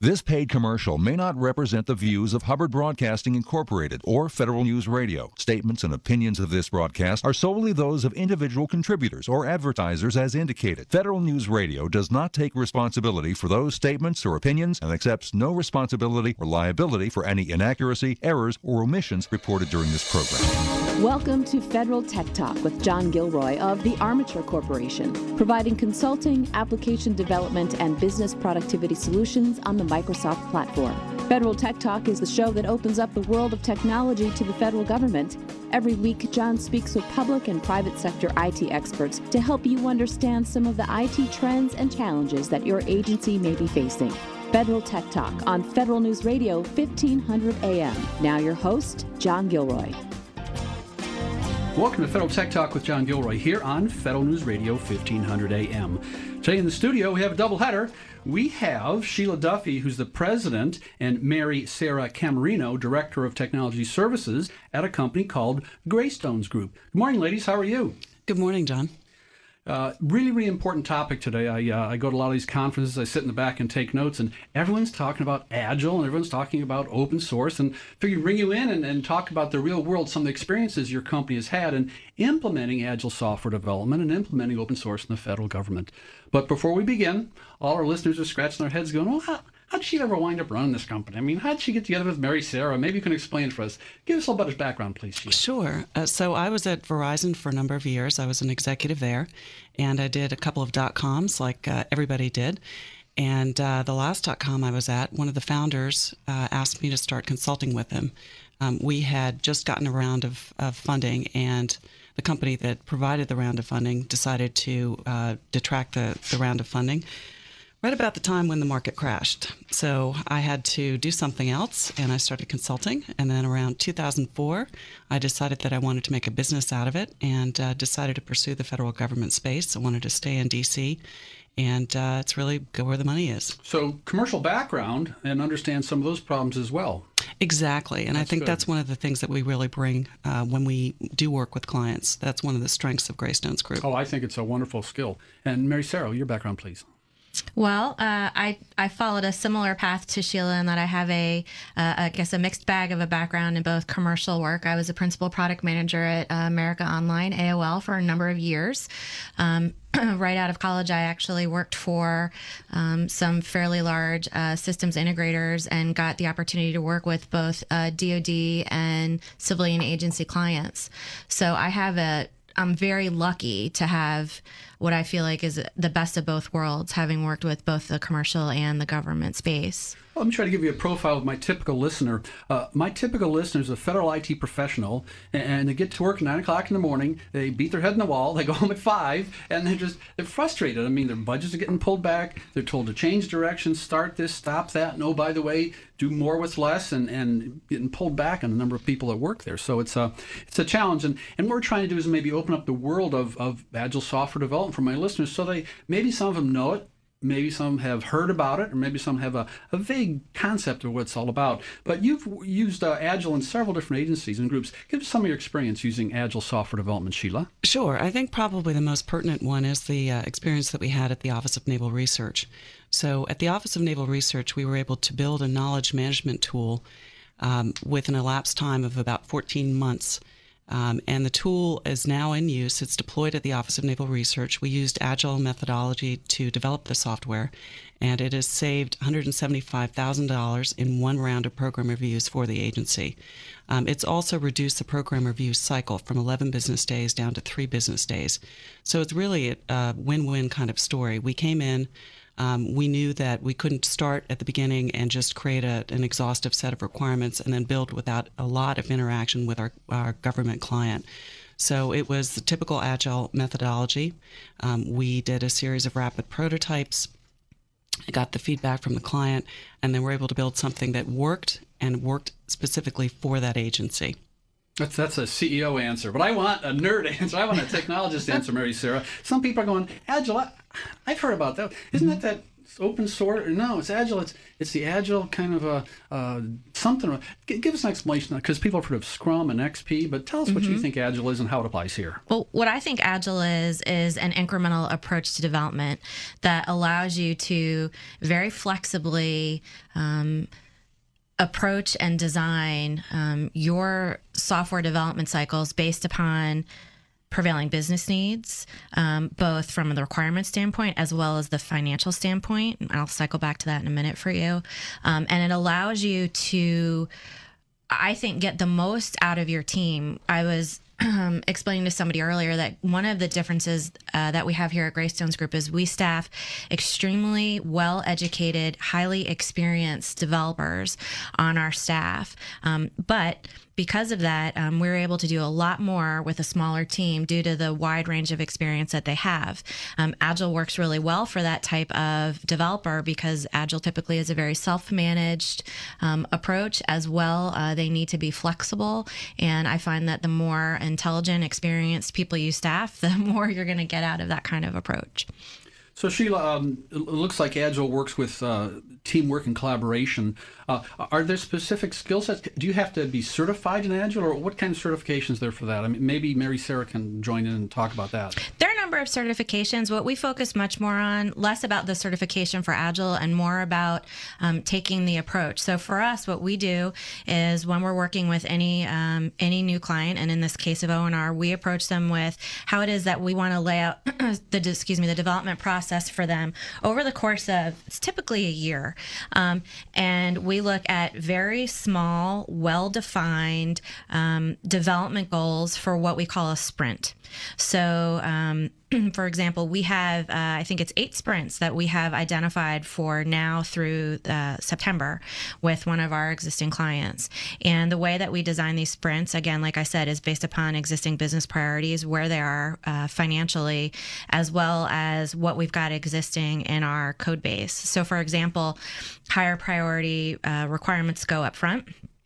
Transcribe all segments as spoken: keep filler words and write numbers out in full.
This paid commercial may not represent the views of Hubbard Broadcasting Incorporated or Federal News Radio. Statements and opinions of this broadcast are solely those of individual contributors or advertisers as indicated. Federal News Radio does not take responsibility for those statements or opinions and accepts no responsibility or liability for any inaccuracy, errors, or omissions reported during this program. Welcome to Federal Tech Talk with John Gilroy of the Armature Corporation, providing consulting, application development, and business productivity solutions on the Microsoft platform. Federal Tech Talk is the show that opens up the world of technology to the federal government. Every week, John speaks with public and private sector I T experts to help you understand some of the I T trends and challenges that your agency may be facing. Federal Tech Talk on Federal News Radio, fifteen hundred A M. Now your host, John Gilroy. Welcome to Federal Tech Talk with John Gilroy here on Federal News Radio, fifteen hundred A M. Today in the studio, we have a doubleheader. We have Sheila Duffy, who's the president, and Mary Sarah Camerino, director of technology services at a company called Greystones Group. Good morning, ladies. How are you? Good morning, John. Uh, really, really important topic today. I uh, I go to a lot of these conferences. I sit in the back and take notes, and everyone's talking about Agile, and everyone's talking about open source, and figure bring you in and, and talk about the real world, some of the experiences your company has had in implementing Agile software development and implementing open source in the federal government. But before we begin, all our listeners are scratching their heads going, well, how, how'd she ever wind up running this company? I mean, how'd she get together with Mary Sarah? Maybe you can explain it for us. Give us a little bit of background, please, Sheila. Sure. Uh, so I was at Verizon for a number of years. I was an executive there, and I did a couple of dot-coms like uh, everybody did. And uh, the last dot-com I was at, one of the founders uh, asked me to start consulting with him. Um, we had just gotten a round of, of funding, and the company that provided the round of funding decided to uh, detract the, the round of funding right about the time when the market crashed. So I had to do something else, and I started consulting. And then around two thousand four, I decided that I wanted to make a business out of it and uh, decided to pursue the federal government space. I wanted to stay in D C, and uh, it's really go where the money is. So commercial background and understand some of those problems as well. Exactly. And That's I think good. that's one of the things that we really bring uh, when we do work with clients. That's one of the strengths of Greystones Group. Oh, I think it's a wonderful skill. And Mary Sarah, your background, please. Well, uh, I, I followed a similar path to Sheila in that I have a, uh, I guess, a mixed bag of a background in both commercial work. I was a principal product manager at uh, America Online, A O L, for a number of years. Um, right out of college, I actually worked for um, some fairly large uh, systems integrators and got the opportunity to work with both uh, D O D and civilian agency clients. So I have a I'm very lucky to have what I feel like is the best of both worlds, having worked with both the commercial and the government space. Well, let me try to give you a profile of my typical listener. Uh, my typical listener is a federal I T professional, and, and they get to work at nine o'clock in the morning. They beat their head in the wall. They go home at five, and they're just they're frustrated. I mean, their budgets are getting pulled back. They're told to change direction, start this, stop that. And oh, by the way, do more with less, and, and getting pulled back on the number of people that work there. So it's a it's a challenge. And, and what we're trying to do is maybe open up the world of, of Agile software development for my listeners, so they maybe some of them know it. Maybe some have heard about it, or maybe some have a, a vague concept of what it's all about. But you've used uh, Agile in several different agencies and groups. Give us some of your experience using Agile software development, Sheila. Sure. I think probably the most pertinent one is the uh, experience that we had at the Office of Naval Research. So at the Office of Naval Research, we were able to build a knowledge management tool um, with an elapsed time of about fourteen months. Um, and the tool is now in use. It's deployed at the Office of Naval Research. We used Agile methodology to develop the software, and it has saved one hundred seventy-five thousand dollars in one round of program reviews for the agency. Um, it's also reduced the program review cycle from eleven business days down to three business days. So it's really a win-win kind of story. We came in, Um, we knew that we couldn't start at the beginning and just create a, an exhaustive set of requirements and then build without a lot of interaction with our, our government client. So it was the typical Agile methodology. Um, we did a series of rapid prototypes, got the feedback from the client, and then were able to build something that worked and worked specifically for that agency. That's that's a C E O answer, but I want a nerd answer. I want a technologist answer, Mary Sarah. Some people are going, Agile, I, I've heard about that. Isn't that that It's open source. No, it's Agile. It's it's the Agile kind of a uh, something. G- give us an explanation, because people have heard of Scrum and X P, but tell us mm-hmm. what you think Agile is and how it applies here. Well, what I think Agile is is an incremental approach to development that allows you to very flexibly um, approach and design um, your software development cycles based upon prevailing business needs, um, both from the requirement standpoint as well as the financial standpoint. I'll cycle back to that in a minute for you. Um, and it allows you to, I think, get the most out of your team. I was um, explaining to somebody earlier that one of the differences uh, that we have here at Greystones Group is we staff extremely well-educated, highly experienced developers on our staff. Um, but because of that, um, we're able to do a lot more with a smaller team due to the wide range of experience that they have. Um, Agile works really well for that type of developer because Agile typically is a very self-managed um, approach as well. Uh, they need to be flexible, and I find that the more intelligent, experienced people you staff, the more you're going to get out of that kind of approach. So Sheila, um, it looks like Agile works with uh, teamwork and collaboration. Uh, are there specific skill sets? Do you have to be certified in Agile, or what kind of certifications there for that? I mean, maybe Mary Sarah can join in and talk about that. There are a number of certifications. What we focus much more on, less about the certification for Agile and more about um, taking the approach. So for us, what we do is when we're working with any um, any new client, and in this case of O and R, we approach them with how it is that we want to lay out the excuse me the development process for them over the course of, it's typically a year. Um, and we look at very small, well-defined um, development goals for what we call a sprint. So, um, for example, we have, uh, I think it's eight sprints that we have identified for now through uh, September with one of our existing clients. And the way that we design these sprints, again, like I said, is based upon existing business priorities, where they are uh, financially, as well as what we've got existing in our code base. So, for example, higher priority uh, requirements go up front.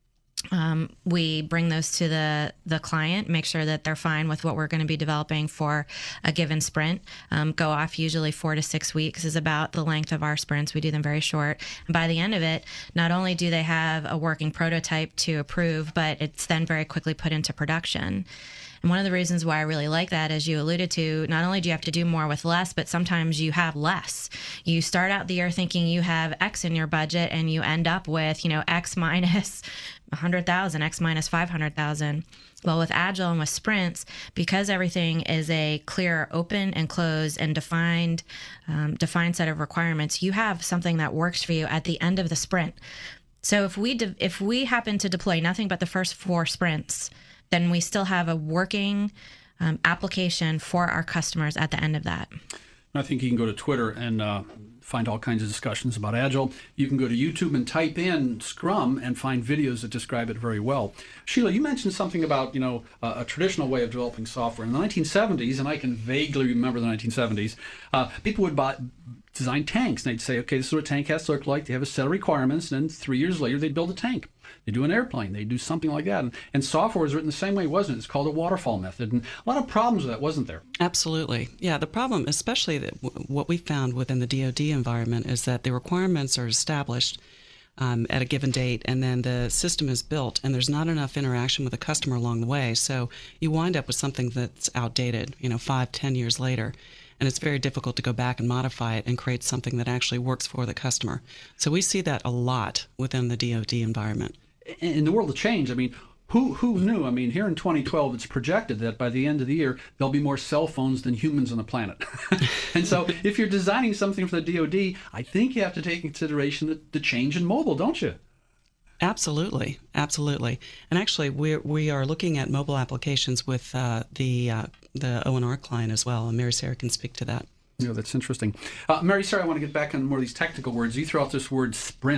Um, we bring those to the, the client, make sure that they're fine with what we're going to be developing for a given sprint. Um, go off usually four to six weeks is about the length of our sprints. We do them very short. And by the end of it, not only do they have a working prototype to approve, but it's then very quickly put into production. And one of the reasons why I really like that, as you alluded to, not only do you have to do more with less, but sometimes you have less. You start out the year thinking you have X in your budget, and you end up with, you know, X minus one hundred thousand, X minus five hundred thousand. Well, with Agile and with sprints, because everything is a clear, open and closed and defined, um, defined set of requirements, you have something that works for you at the end of the sprint. So if we de- if we happen to deploy nothing but the first four sprints, then we still have a working um, application for our customers at the end of that. I think you can go to Twitter and uh, find all kinds of discussions about Agile. You can go to YouTube and type in Scrum and find videos that describe it very well. Sheila, you mentioned something about, you know, uh, a traditional way of developing software. In the nineteen seventies, and I can vaguely remember the nineteen seventies, uh, people would buy, design tanks, and they'd say, okay, this is what a tank has to look like. They have a set of requirements, and then three years later, they'd build a tank. They do an airplane. They do something like that. And, and software was written the same way, wasn't it? It's called a waterfall method. And a lot of problems with that, wasn't there? Absolutely. Yeah, the problem, especially that w- what we found within the D O D environment, is that the requirements are established um, at a given date, and then the system is built, and there's not enough interaction with the customer along the way. So you wind up with something that's outdated, you know, five, ten years later. And it's very difficult to go back and modify it and create something that actually works for the customer. So we see that a lot within the D O D environment. In the world of change, I mean, who who knew? I mean, here in twenty twelve, it's projected that by the end of the year, there'll be more cell phones than humans on the planet. And so if you're designing something for the D O D, I think you have to take into consideration the, the change in mobile, don't you? Absolutely, absolutely. And actually, we we are looking at mobile applications with uh, the uh, the O and R client as well, and Mary Sarah can speak to that. Yeah, that's interesting. Uh, Mary Sarah, I want to get back on more of these technical words. You throw out this word sprint.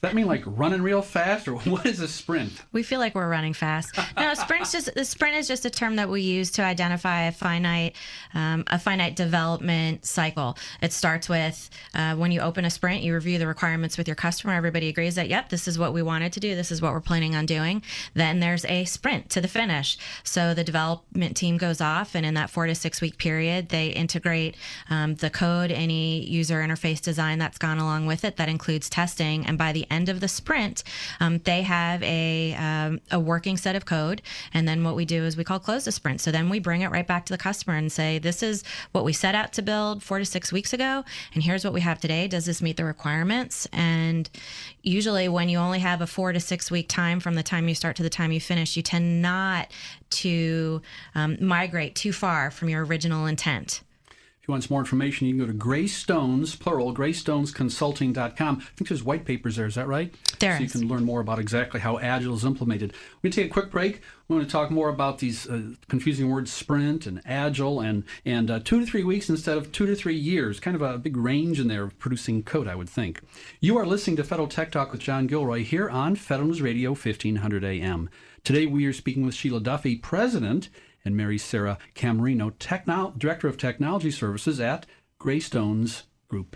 that mean like running real fast, or what is a sprint? We feel like we're running fast. No, sprint's just the sprint is just a term that we use to identify a finite, um, a finite development cycle. It starts with uh, when you open a sprint, you review the requirements with your customer. Everybody agrees that yep, this is what we wanted to do. This is what we're planning on doing. Then there's a sprint to the finish. So the development team goes off, and in that four to six week period, they integrate um, the code, any user interface design that's gone along with it. That includes testing, and by the end of the sprint, um, they have a um, a working set of code, and then what we do is we call close the sprint. So then we bring it right back to the customer and say, this is what we set out to build four to six weeks ago, and here's what we have today. Does this meet the requirements? And usually when you only have a four to six week time from the time you start to the time you finish, you tend not to um, migrate too far from your original intent. If you want some more information, you can go to Greystones, plural, greystones consulting dot com. I think there's white papers there, is that right? There so is. you can learn more about exactly how Agile is implemented. We're going to take a quick break. We want to talk more about these uh, confusing words, sprint and Agile, and, and uh, two to three weeks instead of two to three years. Kind of a big range in there of producing code, I would think. You are listening to Federal Tech Talk with John Gilroy here on Federal News Radio, fifteen hundred A M. Today we are speaking with Sheila Duffy, President, and Mary Sarah Camerino, Techno- Director of Technology Services at Greystones Group.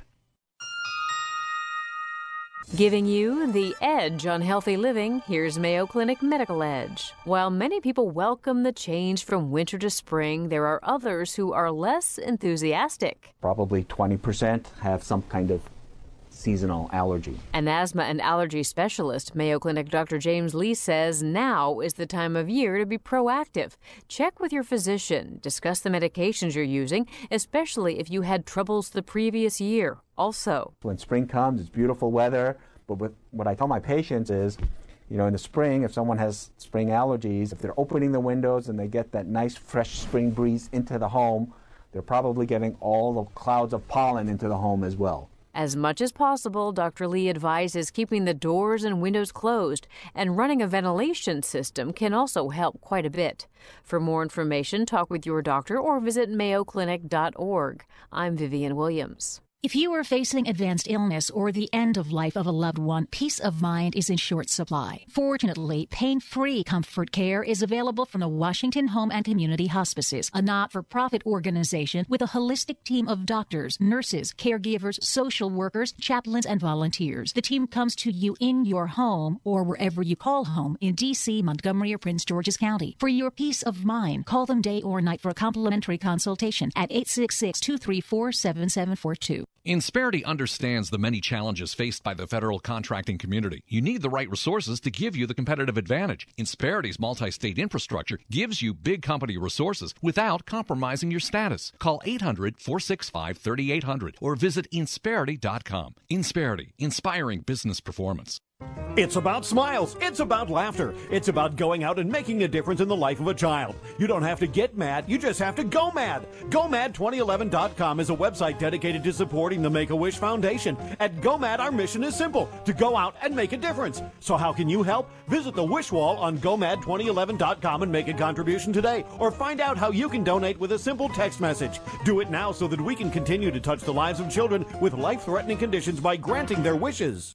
Giving you the edge on healthy living, here's Mayo Clinic Medical Edge. While many people welcome the change from winter to spring, there are others who are less enthusiastic. Probably twenty percent have some kind of seasonal allergy. An asthma and allergy specialist, Mayo Clinic Doctor James Lee, says now is the time of year to be proactive. Check with your physician. Discuss the medications you're using, especially if you had troubles the previous year. Also, when spring comes, it's beautiful weather, but with, what I tell my patients is, you know, in the spring, if someone has spring allergies, if they're opening the windows and they get that nice fresh spring breeze into the home, they're probably getting all the clouds of pollen into the home as well. As much as possible, Doctor Lee advises keeping the doors and windows closed, and running a ventilation system can also help quite a bit. For more information, talk with your doctor or visit mayo clinic dot org. I'm Vivian Williams. If you are facing advanced illness or the end of life of a loved one, peace of mind is in short supply. Fortunately, pain-free comfort care is available from the Washington Home and Community Hospices, a not-for-profit organization with a holistic team of doctors, nurses, caregivers, social workers, chaplains, and volunteers. The team comes to you in your home or wherever you call home in D C, Montgomery, or Prince George's County. For your peace of mind, call them day or night for a complimentary consultation at eight six six, two three four, seven seven four two. Insperity understands the many challenges faced by the federal contracting community. You need the right resources to give you the competitive advantage. Insperity's multi-state infrastructure gives you big company resources without compromising your status. Call eight hundred, four six five, three eight zero zero or visit insperity dot com. Insperity, inspiring business performance. It's about smiles. It's about laughter. It's about going out and making a difference in the life of a child. You don't have to get mad. You just have to go mad. go mad twenty eleven dot com is a website dedicated to supporting the Make-A-Wish Foundation. At GoMad, our mission is simple, to go out and make a difference. So how can you help? Visit the Wish Wall on go mad twenty eleven dot com and make a contribution today. Or find out how you can donate with a simple text message. Do it now so that we can continue to touch the lives of children with life-threatening conditions by granting their wishes.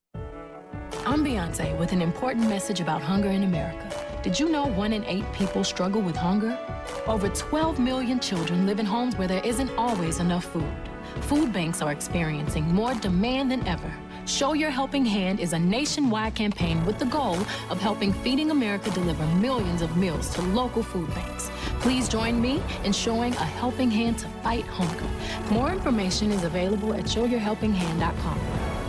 I'm Beyonce with an important message about hunger in America. Did you know one in eight people struggle with hunger? Over twelve million children live in homes where there isn't always enough food. Food banks are experiencing more demand than ever. Show Your Helping Hand is a nationwide campaign with the goal of helping Feeding America deliver millions of meals to local food banks. Please join me in showing a helping hand to fight hunger. More information is available at show your helping hand dot com.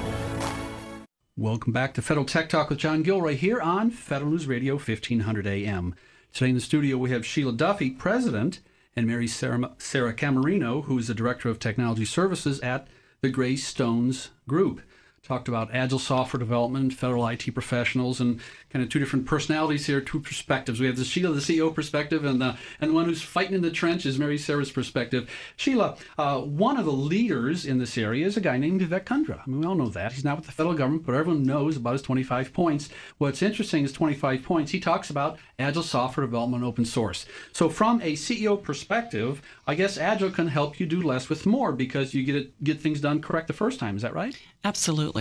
Welcome back to Federal Tech Talk with John Gilroy here on Federal News Radio, fifteen hundred A M. Today in the studio we have Sheila Duffy, President, and Mary Sarah, Sarah Camerino, who is the Director of Technology Services at the Greystones Group. Talked about agile software development, federal I T professionals, and kind of two different personalities here, two perspectives. We have the Sheila, the C E O perspective, and the, and the one who's fighting in the trenches, Mary Sarah's perspective. Sheila, uh, one of the leaders in this area is a guy named Vivek Kundra. I mean, we all know that. He's not with the federal government, but everyone knows about his twenty-five points. What's interesting is twenty-five points. He talks about agile software development, open source. So from a C E O perspective, I guess agile can help you do less with more because you get it, get things done correct the first time. Is that right? Absolutely.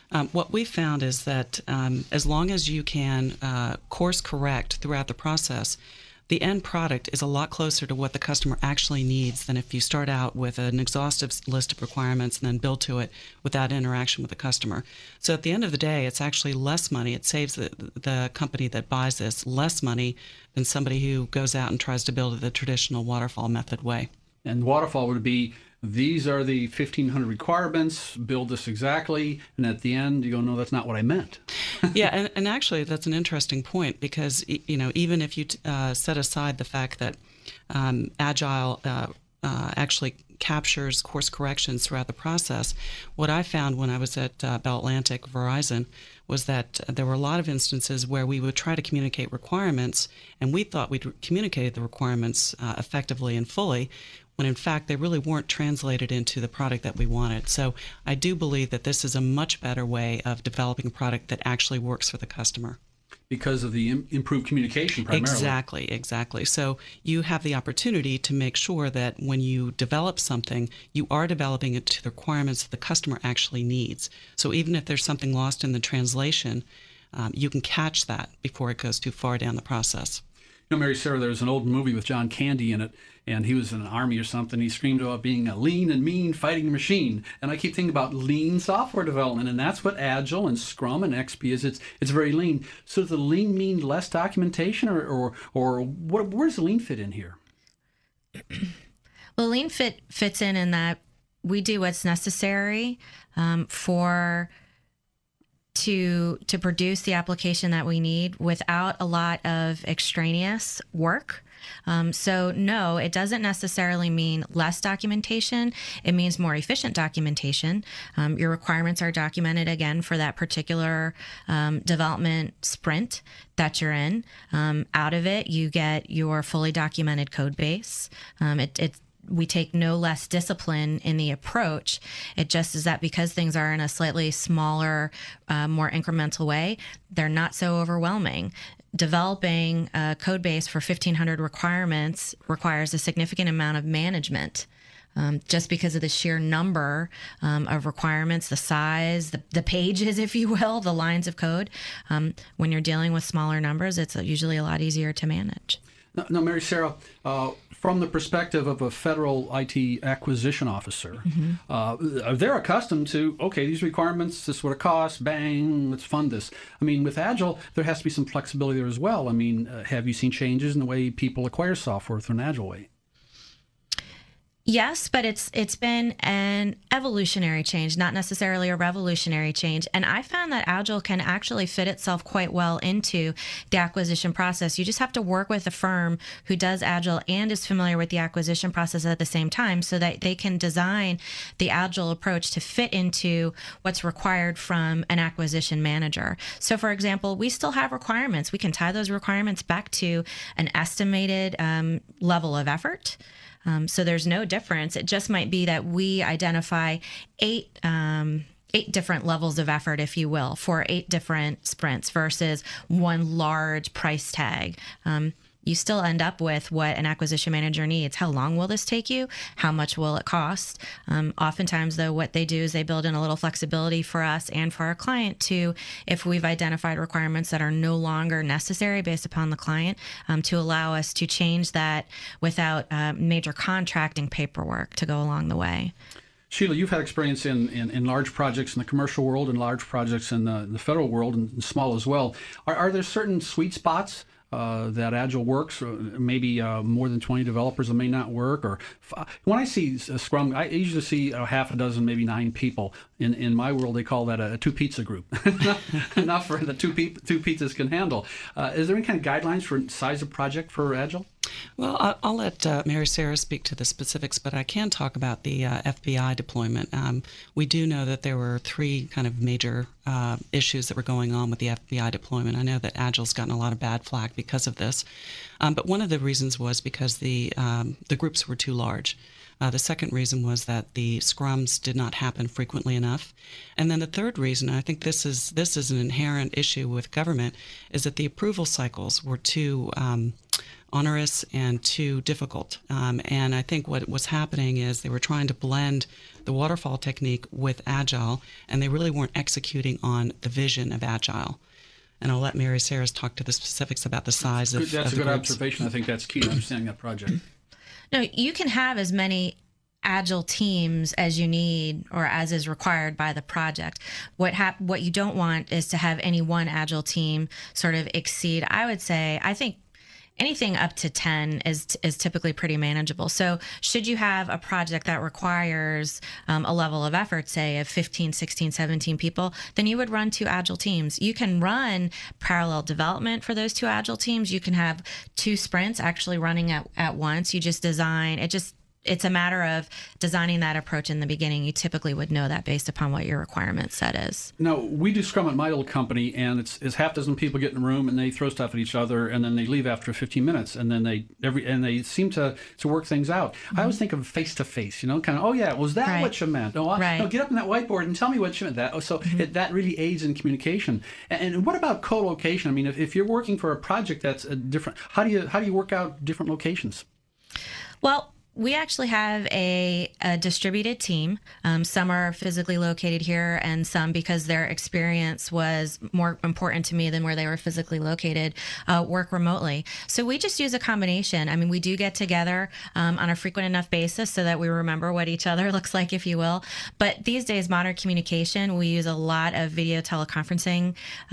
Um, what we found is that um, as long as you can uh, course correct throughout the process, the end product is a lot closer to what the customer actually needs than if you start out with an exhaustive list of requirements and then build to it without interaction with the customer. So at the end of the day, it's actually less money. It saves the, the company that buys this less money than somebody who goes out and tries to build it the traditional waterfall method way. And waterfall would be, these are the fifteen hundred requirements, build this exactly, and at the end you go, no, that's not what I meant. Yeah, and, and actually that's an interesting point, because you know, even if you t- uh, set aside the fact that um, Agile uh, uh, actually captures course corrections throughout the process, what I found when I was at uh, Bell Atlantic Verizon was that uh, there were a lot of instances where we would try to communicate requirements, and we thought we'd communicated the requirements uh, effectively and fully, when in fact they really weren't translated into the product that we wanted. So I do believe that this is a much better way of developing a product that actually works for the customer. Because of the im- improved communication primarily. Exactly, exactly. So you have the opportunity to make sure that when you develop something, you are developing it to the requirements that the customer actually needs. So even if there's something lost in the translation, um, you can catch that before it goes too far down the process. You know, Mary Sarah, there was an old movie with John Candy in it, and he was in an army or something. He screamed about being a lean and mean fighting machine. And I keep thinking about lean software development, and that's what Agile and Scrum and X P is. It's it's very lean. So does the lean mean less documentation, or or, or what, where does the lean fit in here? Well, lean fit fits in in that we do what's necessary um, for... to to produce the application that we need without a lot of extraneous work. Um, so no, it doesn't necessarily mean less documentation. It means more efficient documentation. Um, your requirements are documented again for that particular um, development sprint that you're in. Um, out of it, you get your fully documented code base. Um, it, it we take no less discipline in the approach. It just is that because things are in a slightly smaller, uh, more incremental way, they're not so overwhelming. Developing a code base for fifteen hundred requirements requires a significant amount of management. Um, just because of the sheer number um, of requirements, the size, the, the pages, if you will, the lines of code. Um, when you're dealing with smaller numbers, it's usually a lot easier to manage. No, no Mary Sarah, uh, from the perspective of a federal I T acquisition officer, mm-hmm. uh, they're accustomed to, okay, these requirements, this is what it costs, bang, let's fund this. I mean, with Agile, there has to be some flexibility there as well. I mean, uh, have you seen changes in the way people acquire software through an Agile way? Yes, but it's it's been an evolutionary change, not necessarily a revolutionary change. And I found that Agile can actually fit itself quite well into the acquisition process. You just have to work with a firm who does Agile and is familiar with the acquisition process at the same time, so that they can design the Agile approach to fit into what's required from an acquisition manager. So for example, we still have requirements. We can tie those requirements back to an estimated um, level of effort. Um, so there's no difference. It just might be that we identify eight um, eight different levels of effort, if you will, for eight different sprints versus one large price tag. Um, you still end up with what an acquisition manager needs. How long will this take you? How much will it cost? Um, oftentimes, though, what they do is they build in a little flexibility for us and for our client to, if we've identified requirements that are no longer necessary based upon the client, um, to allow us to change that without uh, major contracting paperwork to go along the way. Sheila, you've had experience in, in, in large projects in the commercial world and large projects in the, the federal world, and, and small as well. Are, are there certain sweet spots Uh, that Agile works, or maybe uh, more than twenty developers that may not work? Or f- when I see a Scrum, I usually see a half a dozen, maybe nine people. In in my world, they call that a, a two pizza group. Enough for the two pe- two pizzas can handle. Uh, is there any kind of guidelines for size of project for Agile? Well, I'll, I'll let uh, Mary Sarah speak to the specifics, but I can talk about the uh, F B I deployment. Um, we do know that there were three kind of major uh, issues that were going on with the F B I deployment. I know that Agile's gotten a lot of bad flack because of this, um, but one of the reasons was because the um, the groups were too large. Uh, the second reason was that the scrums did not happen frequently enough. And then the third reason, I think this is this is an inherent issue with government, is that the approval cycles were too um, onerous and too difficult. Um, and I think what was happening is they were trying to blend the waterfall technique with Agile, and they really weren't executing on the vision of Agile. And I'll let Mary Sarah talk to the specifics about the size of, that's of the a good groups. observation. I think that's key to understanding that project. No, you can have as many agile teams as you need or as is required by the project. What hap- what you don't want is to have any one agile team sort of exceed, I would say, I think anything up to ten is is typically pretty manageable. So should you have a project that requires um, a level of effort, say of fifteen, sixteen, seventeen people, then you would run two agile teams. You can run parallel development for those two agile teams. You can have two sprints actually running at, at once. You just design, it just it's a matter of designing that approach in the beginning. You typically would know that based upon what your requirement set is. Now, we do Scrum at my old company, and it's, it's half dozen people get in a room, and they throw stuff at each other, and then they leave after fifteen minutes, and then they every and they seem to, to work things out. Mm-hmm. I always think of face-to-face, you know, kind of, oh, yeah, was that right. what you meant? No, I, right. no, get up on that whiteboard and tell me what you meant. That. Oh, so mm-hmm. it, that really aids in communication. And, and what about co-location? I mean, if, if you're working for a project that's a different, how do you how do you work out different locations? Well, we actually have a, a distributed team. Um, some are physically located here, and some, because their experience was more important to me than where they were physically located, uh, work remotely. So we just use a combination. I mean, we do get together um, on a frequent enough basis so that we remember what each other looks like, if you will. But these days, modern communication, we use a lot of video teleconferencing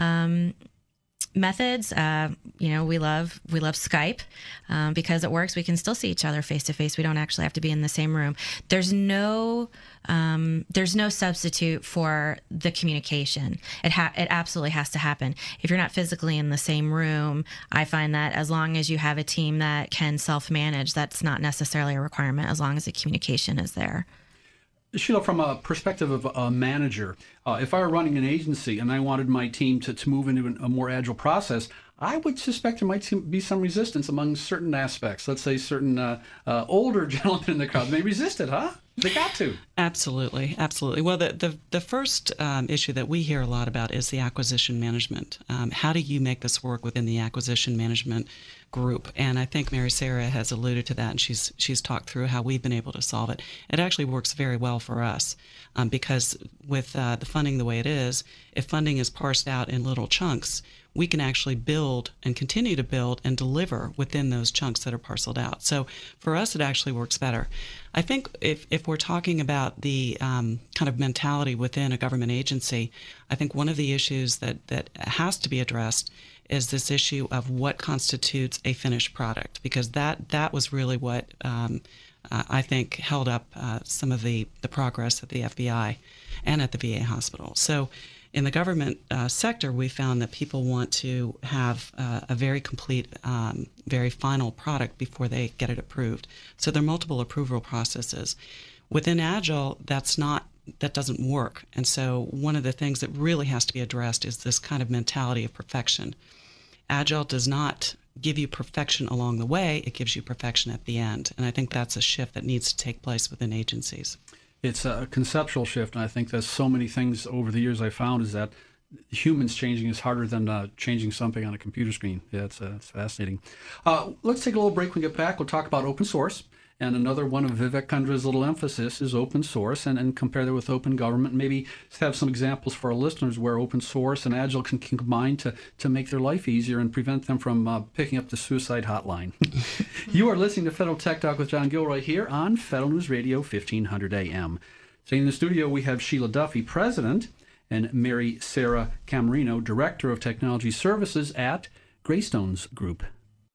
um methods. Uh, you know, we love we love Skype um, because it works. We can still see each other face to face. We don't actually have to be in the same room. There's no um, there's no substitute for the communication. It ha- it absolutely has to happen. If you're not physically in the same room, I find that as long as you have a team that can self-manage, that's not necessarily a requirement as long as the communication is there. Sheila, from a perspective of a manager, uh, if I were running an agency and I wanted my team to, to move into a more agile process, I would suspect there might be some resistance among certain aspects. Let's say certain uh, uh, older gentlemen in the crowd may resist it, huh? They got to. Absolutely, absolutely. Well, the the, the first um, issue that we hear a lot about is the acquisition management. Um, how do you make this work within the acquisition management group? And I think Mary Sarah has alluded to that, and she's she's talked through how we've been able to solve it. It actually works very well for us um, because with uh, the funding the way it is, if funding is parsed out in little chunks, we can actually build and continue to build and deliver within those chunks that are parceled out. So for us, it actually works better. I think if, if we're talking about the um, kind of mentality within a government agency, I think one of the issues that, that has to be addressed is this issue of what constitutes a finished product, because that, that was really what um, uh, I think held up uh, some of the, the progress at the F B I and at the V A hospital. So in the government uh, sector, we found that people want to have uh, a very complete, um, very final product before they get it approved. So there are multiple approval processes. Within Agile, that's not, that doesn't work. And so one of the things that really has to be addressed is this kind of mentality of perfection. Agile does not give you perfection along the way, it gives you perfection at the end. And I think that's a shift that needs to take place within agencies. It's a conceptual shift, and I think there's so many things over the years I found is that humans changing is harder than uh, changing something on a computer screen. Yeah, it's, uh, it's fascinating. Uh, let's take a little break. When we get back, we'll talk about open source. And another one of Vivek Kundra's little emphasis is open source, and, and compare that with open government. Maybe have some examples for our listeners where open source and Agile can, can combine to, to make their life easier and prevent them from uh, picking up the suicide hotline. You are listening to Federal Tech Talk with John Gilroy here on Federal News Radio fifteen hundred A M. Today in the studio we have Sheila Duffy, President, and Mary Sarah Camerino, Director of Technology Services at Greystones Group.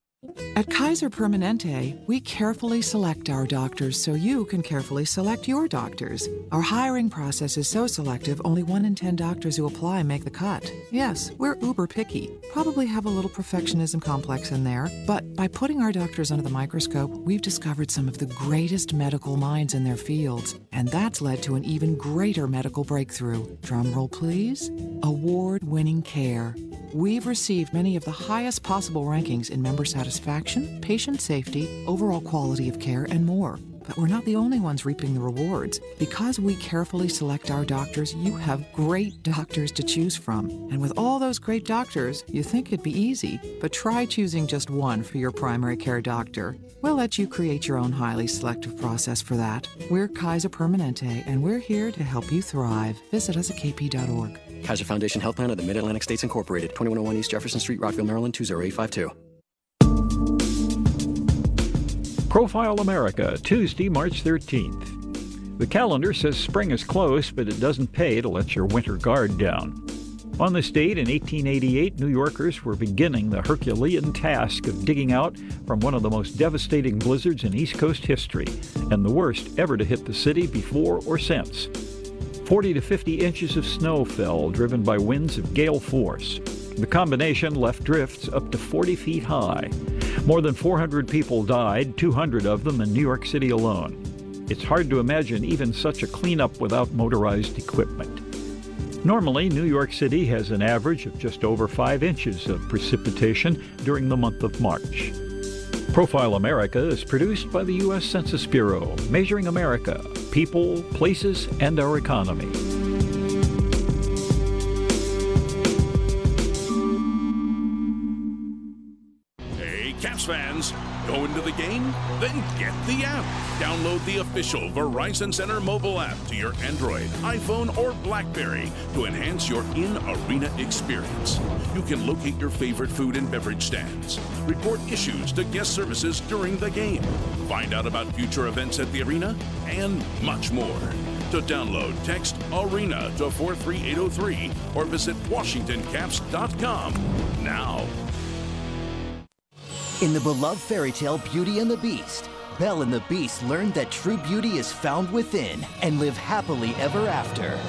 At Kaiser Permanente, we carefully select our doctors so you can carefully select your doctors. Our hiring process is so selective, only one in ten doctors who apply make the cut. Yes, we're uber picky, probably have a little perfectionism complex in there, but by putting our doctors under the microscope, we've discovered some of the greatest medical minds in their fields, and that's led to an even greater medical breakthrough. Drum roll, please. Award-winning care. We've received many of the highest possible rankings in member satisfaction, patient safety, overall quality of care, and more. But we're not the only ones reaping the rewards. Because we carefully select our doctors, you have great doctors to choose from. And with all those great doctors, you think it'd be easy. But try choosing just one for your primary care doctor. We'll let you create your own highly selective process for that. We're Kaiser Permanente, and we're here to help you thrive. Visit us at k p dot org. Kaiser Foundation Health Plan of the Mid-Atlantic States Incorporated, twenty-one oh one East Jefferson Street, Rockville, Maryland, two oh eight five two. Profile America, Tuesday, March thirteenth. The calendar says spring is close, but it doesn't pay to let your winter guard down. On this date in eighteen eighty-eight, New Yorkers were beginning the Herculean task of digging out from one of the most devastating blizzards in East Coast history, and the worst ever to hit the city before or since. forty to fifty inches of snow fell, driven by winds of gale force. The combination left drifts up to forty feet high. More than four hundred people died, two hundred of them in New York City alone. It's hard to imagine even such a cleanup without motorized equipment. Normally, New York City has an average of just over five inches of precipitation during the month of March. Profile America is produced by the U S Census Bureau, measuring America, people, places, and our economy. Caps fans, going to the game? Then get the app. Download the official Verizon Center mobile app to your Android, iPhone, or BlackBerry to enhance your in-arena experience. You can locate your favorite food and beverage stands, report issues to guest services during the game, find out about future events at the arena, and much more. To download, text ARENA to four three eight oh three or visit Washington Caps dot com now. In the beloved fairy tale Beauty and the Beast, Belle and the Beast learned that true beauty is found within and live happily ever after.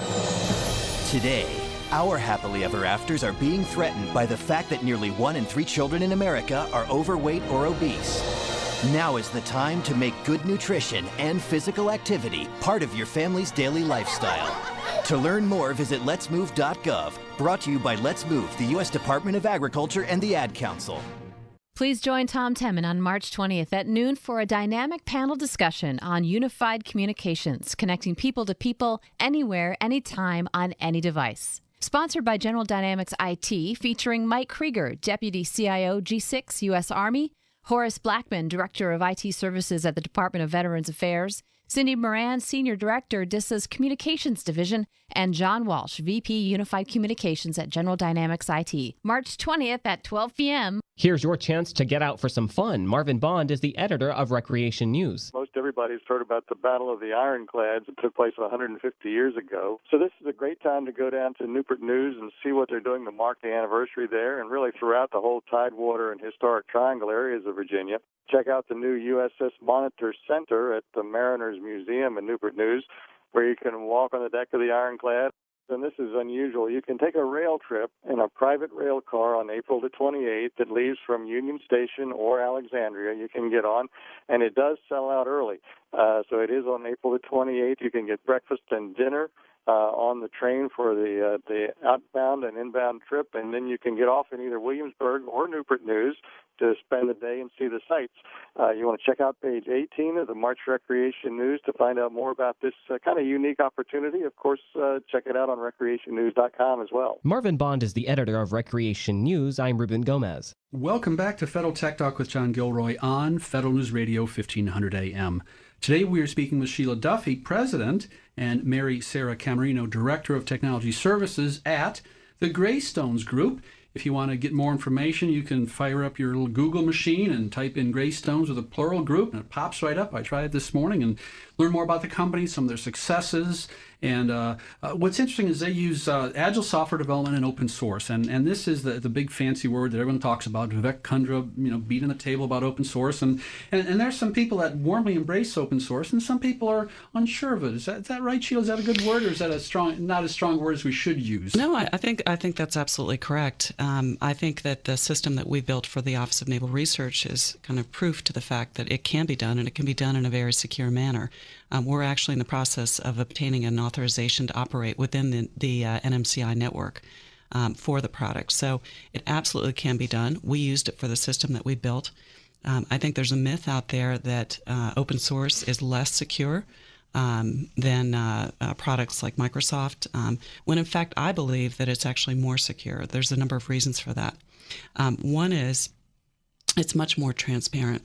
Today, our happily ever afters are being threatened by the fact that nearly one in three children in America are overweight or obese. Now is the time to make good nutrition and physical activity part of your family's daily lifestyle. To learn more, visit lets move dot gov. Brought to you by Let's Move, the U S Department of Agriculture and the Ad Council. Please join Tom Temin on March twentieth at noon for a dynamic panel discussion on unified communications, connecting people to people, anywhere, anytime, on any device. Sponsored by General Dynamics I T, featuring Mike Krieger, Deputy C I O, G six, U S Army, Horace Blackman, Director of I T Services at the Department of Veterans Affairs, Cindy Moran, Senior Director, D I S A's Communications Division, and John Walsh, V P Unified Communications at General Dynamics I T. March twentieth at twelve p.m. Here's your chance to get out for some fun. Marvin Bond is the editor of Recreation News. Most everybody's heard about the Battle of the Ironclads that took place one hundred fifty years ago. So this is a great time to go down to Newport News and see what they're doing to mark the anniversary there, and really throughout the whole Tidewater and Historic Triangle areas of Virginia. Check out the new U S S Monitor Center at the Mariners Museum in Newport News, where you can walk on the deck of the Ironclad. And this is unusual. You can take a rail trip in a private rail car on April the twenty-eighth that leaves from Union Station or Alexandria. You can get on, and it does sell out early. Uh, so it is on April the twenty-eighth. You can get breakfast and dinner uh, on the train for the uh, the outbound and inbound trip, and then you can get off in either Williamsburg or Newport News to spend the day and see the sights. Uh, you want to check out page eighteen of the March Recreation News to find out more about this uh, kind of unique opportunity. Of course, uh, check it out on recreation news dot com as well. Marvin Bond is the editor of Recreation News. I'm Ruben Gomez. Welcome back to Federal Tech Talk with John Gilroy on Federal News Radio, fifteen hundred A M. Today we are speaking with Sheila Duffy, President, and Mary Sarah Camerino, Director of Technology Services at the Greystones Group. If you want to get more information, you can fire up your little Google machine and type in Greystones with a plural group, and it pops right up. I tried it this morning and learn more about the company, some of their successes. And uh, uh, what's interesting is they use uh, agile software development and open source. And and this is the, the big fancy word that everyone talks about. Vivek Kundra, you know, beating the table about open source. And, and, and there's some people that warmly embrace open source, and some people are unsure of it. Is that, is that right, Sheila? Is that a good word, or is that a strong, not as strong word as we should use? No, I, I think I think that's absolutely correct. Um, I think that the system that we built for the Office of Naval Research is kind of proof to the fact that it can be done, and it can be done in a very secure manner. Um, we're actually in the process of obtaining an authorization to operate within the, the uh, N M C I network um, for the product. So it absolutely can be done. We used it for the system that we built. Um, I think there's a myth out there that uh, open source is less secure um, than uh, uh, products like Microsoft, um, when in fact I believe that it's actually more secure. There's a number of reasons for that. Um, one is it's much more transparent.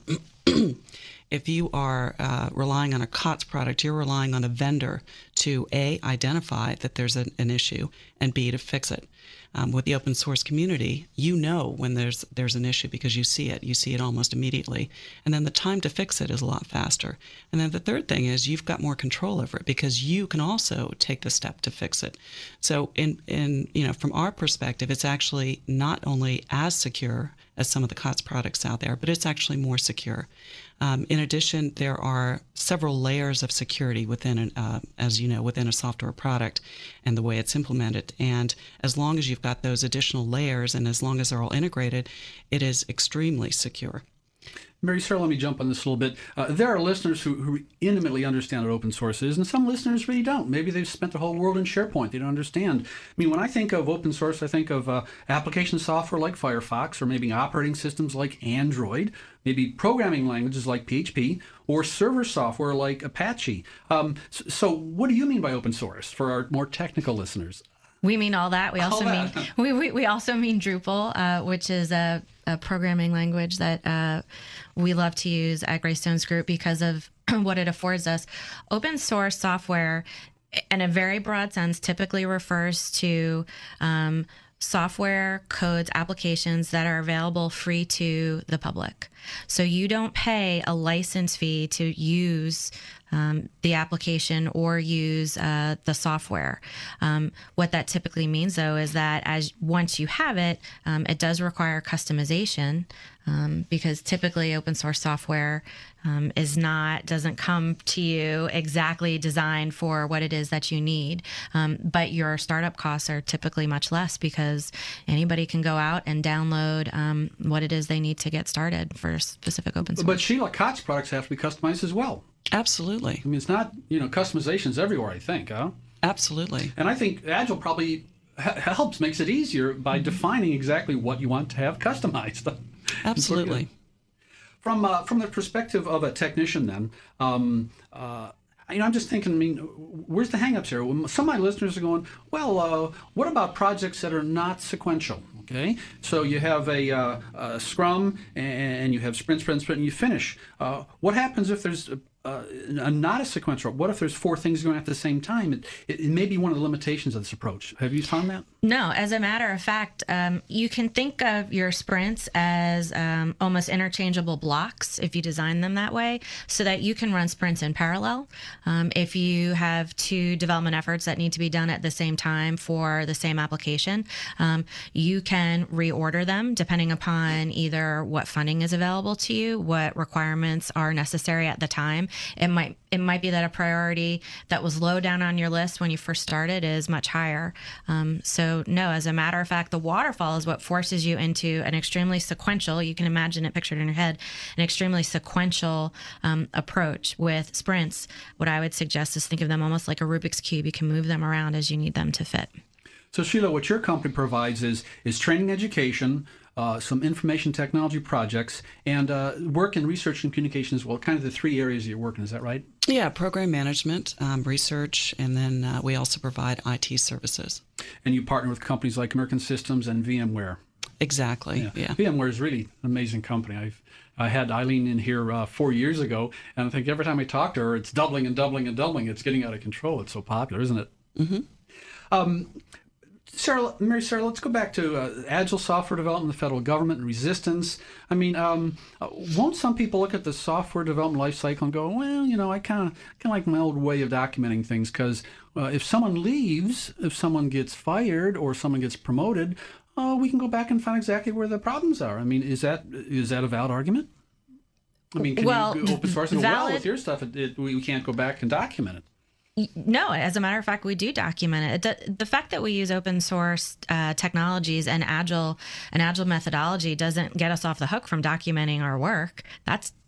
If you are uh, relying on a C O T S product, you're relying on a vendor to A, identify that there's an, an issue, and B, to fix it. Um, with the open source community, you know when there's there's an issue because you see it. You see it almost immediately. And then the time to fix it is a lot faster. And then the third thing is you've got more control over it because you can also take the step to fix it. So in, in you know, from our perspective, it's actually not only as secure as some of the C O T S products out there, but it's actually more secure. Um, in addition, there are several layers of security within, an, uh, as you know, within a software product and the way it's implemented. And as long as you've got those additional layers and as long as they're all integrated, it is extremely secure. Mary Sarah, let me jump on this a little bit. Uh, there are listeners who, who intimately understand what open source is, and some listeners really don't. Maybe they've spent their whole world in SharePoint. They don't understand. I mean, when I think of open source, I think of uh, application software like Firefox, or maybe operating systems like Android, maybe programming languages like P H P, or server software like Apache. Um, so, so what do you mean by open source for our more technical listeners? We mean all that. We all also that. mean we, we, we also mean Drupal, uh, which is a, a programming language that uh, we love to use at Greystones Group because of what it affords us. Open source software, in a very broad sense, typically refers to um, software, codes, applications that are available free to the public. So you don't pay a license fee to use um, the application or use uh, the software. Um, what that typically means, though, is that as once you have it, um, it does require customization um, because typically open source software um, is not doesn't come to you exactly designed for what it is that you need. Um, but your startup costs are typically much less because anybody can go out and download um, what it is they need to get started for specific open source. But Sheila, C O T S products have to be customized as well. Absolutely. I mean, it's not, you know, customization's everywhere, I think, huh? Absolutely. And I think Agile probably h- helps, makes it easier by mm-hmm. defining exactly what you want to have customized. Absolutely. From uh, from the perspective of a technician, then, um, uh, you know, I'm just thinking, I mean, where's the hang-ups here? Some of my listeners are going, well, uh, what about projects that are not sequential? Okay, so you have a, uh, a Scrum and you have sprint, sprint, sprint, and you finish. Uh, what happens if there's a, a, not a sequential? What if there's four things going at the same time? It, it, it may be one of the limitations of this approach. Have you found that? No, as a matter of fact, um, you can think of your sprints as um, almost interchangeable blocks if you design them that way, so that you can run sprints in parallel. Um, if you have two development efforts that need to be done at the same time for the same application, um, you can reorder them depending upon either what funding is available to you, what requirements are necessary at the time. It might it might be that a priority that was low down on your list when you first started is much higher. Um, so no, as a matter of fact, the waterfall is what forces you into an extremely sequential, you can imagine it pictured in your head, an extremely sequential um, approach with sprints. What I would suggest is think of them almost like a Rubik's Cube. You can move them around as you need them to fit. So Sheila, what your company provides is is training education, uh, some information technology projects, and uh, work in research and communication as well, kind of the three areas you're working. Is that right? Yeah, program management, um, research, and then uh, we also provide I T services. And you partner with companies like American Systems and VMware. Exactly, yeah. yeah. VMware is really an amazing company. I've I had Eileen in here uh, four years ago, and I think every time I talk to her, it's doubling and doubling and doubling. It's getting out of control. It's so popular, isn't it? Mm-hmm. Um, Sarah, Mary Sarah, let's go back to uh, agile software development, the federal government, and resistance. I mean, um, uh, won't some people look at the software development life cycle and go, well, you know, I kind of kind of like my old way of documenting things, because uh, if someone leaves, if someone gets fired or someone gets promoted, uh, we can go back and find exactly where the problems are. I mean, is that is that a valid argument? I mean, can well, you open source and go, valid, well, with your stuff, it, it, we can't go back and document it? No, as a matter of fact, we do document it. The fact that we use open source uh, technologies and agile, an agile methodology doesn't get us off the hook from documenting our work. That's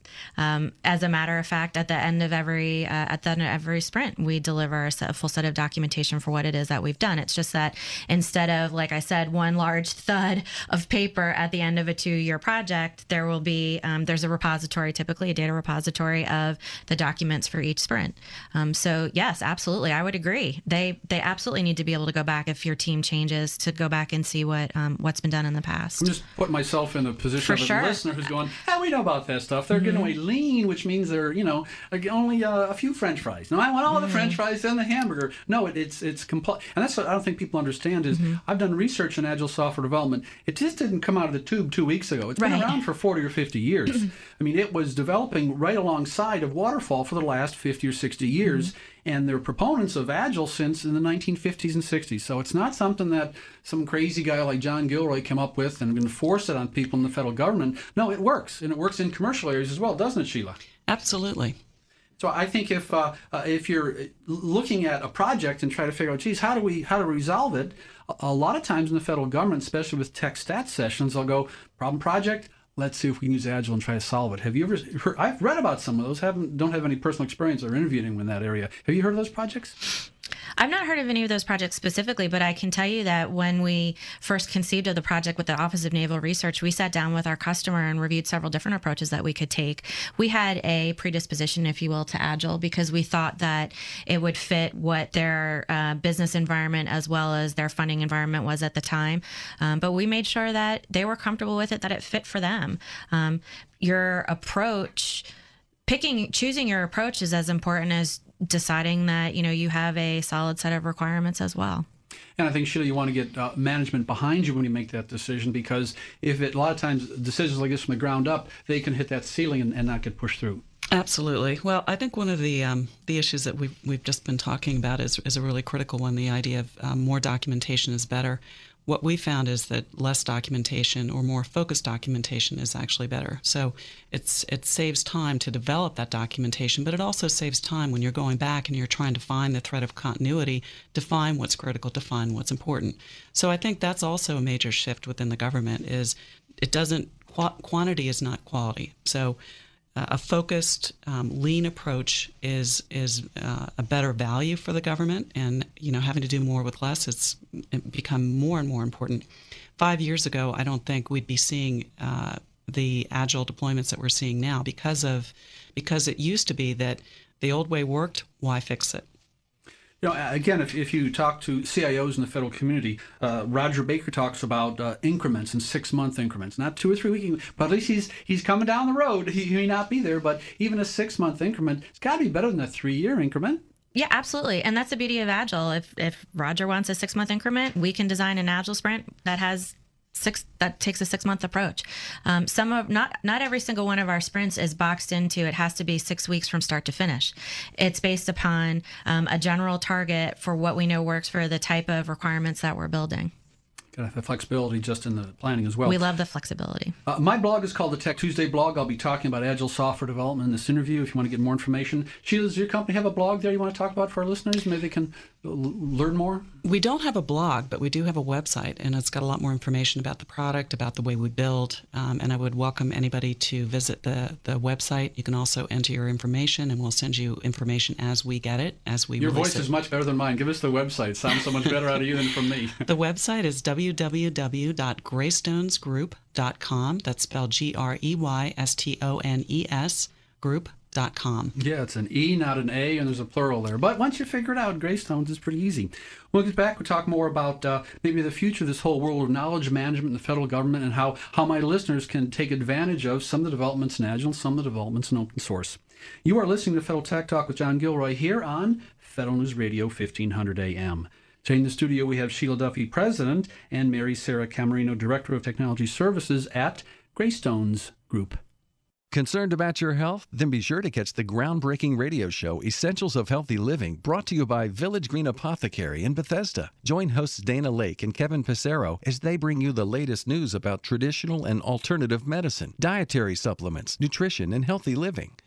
Um, as a matter of fact, at the end of every uh, at the end of every sprint, we deliver a, set, a full set of documentation for what it is that we've done. It's just that instead of, like I said, one large thud of paper at the end of a two-year project, there will be um, there's a repository, typically a data repository of the documents for each sprint. Um, so yes, absolutely, I would agree. They they absolutely need to be able to go back if your team changes to go back and see what um, what's been done in the past. I'm just putting myself in the position For of a sure. listener who's going, "Hey, we know about that stuff. They're Mm-hmm. getting away lean, which means they're, you know, like only uh, a few French fries. No, I want all Mm-hmm. the French fries and the hamburger. No, it, it's it's compl- and that's what I don't think people understand is Mm-hmm. I've done research in agile software development. It just didn't come out of the tube two weeks ago. It's been Right. around for forty or fifty years. I mean, it was developing right alongside of waterfall for the last fifty or sixty years. Mm-hmm. And they're proponents of Agile since in the nineteen fifties and sixties. So it's not something that some crazy guy like John Gilroy came up with and enforced it on people in the federal government. No, it works. And it works in commercial areas as well, doesn't it, Sheila? Absolutely. So I think if uh, uh, if you're looking at a project and try to figure out, geez, how do we how to resolve it? A, a lot of times in the federal government, especially with tech stat sessions, they'll go, problem project, let's see if we can use Agile and try to solve it. Have you ever heard? I've read about some of those. Haven't don't have any personal experience or interviewed anyone in that area. Have you heard of those projects? I've not heard of any of those projects specifically, but I can tell you that when we first conceived of the project with the Office of Naval Research, we sat down with our customer and reviewed several different approaches that we could take. We had a predisposition, if you will, to Agile because we thought that it would fit what their uh, business environment as well as their funding environment was at the time. Um, but we made sure that they were comfortable with it, that it fit for them. Um, your approach, picking, choosing your approach is as important as deciding that, you know, you have a solid set of requirements as well. And I think, Sheila, you want to get uh, management behind you when you make that decision because if it, a lot of times decisions like this from the ground up, they can hit that ceiling and, and not get pushed through. Absolutely. Well, I think one of the um, the issues that we've, we've just been talking about is, is a really critical one, the idea of um, more documentation is better. What we found is that less documentation or more focused documentation is actually better. So it's it saves time to develop that documentation, but it also saves time when you're going back and you're trying to find the thread of continuity, define what's critical, define what's important. So I think that's also a major shift within the government is it doesn't, qu- quantity is not quality. So Uh, a focused, um, lean approach is is uh, a better value for the government, and you know, having to do more with less, it's it become more and more important. Five years ago, I don't think we'd be seeing uh, the agile deployments that we're seeing now because of because it used to be that the old way worked. Why fix it? You know, again, if, if you talk to C I Os in the federal community, uh, Roger Baker talks about uh, increments and six-month increments, not two or three week, but at least he's he's coming down the road. He, he may not be there, but even a six-month increment, it's got to be better than a three-year increment. Yeah, absolutely. And that's the beauty of Agile. If if Roger wants a six-month increment, we can design an Agile sprint that has six that takes a six-month approach. Um, some of not not every single one of our sprints is boxed into it has to be six weeks from start to finish. It's based upon um, a general target for what we know works for the type of requirements that we're building. Got to have flexibility just in the planning as well. We love the flexibility. Uh, my blog is called the Tech Tuesday blog. I'll be talking about Agile software development in this interview if you want to get more information. Sheila, does your company have a blog there you want to talk about for our listeners? Maybe they can l- learn more? We don't have a blog, but we do have a website, and it's got a lot more information about the product, about the way we build, um, and I would welcome anybody to visit the, the website. You can also enter your information, and we'll send you information as we get it, as we Your release voice it. is much better than mine. Give us the website. It sounds so much better out of you than from me. The website is w w w dot greystones group dot com. That's spelled G R E Y S T O N E S group dot com. Yeah, it's an E, not an A, and there's a plural there. But once you figure it out, Greystones is pretty easy. We'll get back. We'll talk more about uh, maybe the future of this whole world of knowledge management in the federal government and how, how my listeners can take advantage of some of the developments in Agile and some of the developments in open source. You are listening to Federal Tech Talk with John Gilroy here on Federal News Radio fifteen hundred A M. Today in the studio, we have Sheila Duffy, President, and Mary Sarah Camarino, Director of Technology Services at Greystones Group. Concerned about your health? Then be sure to catch the groundbreaking radio show Essentials of Healthy Living, brought to you by Village Green Apothecary in Bethesda. Join hosts Dana Lake and Kevin Passero as they bring you the latest news about traditional and alternative medicine, dietary supplements, nutrition, and healthy living.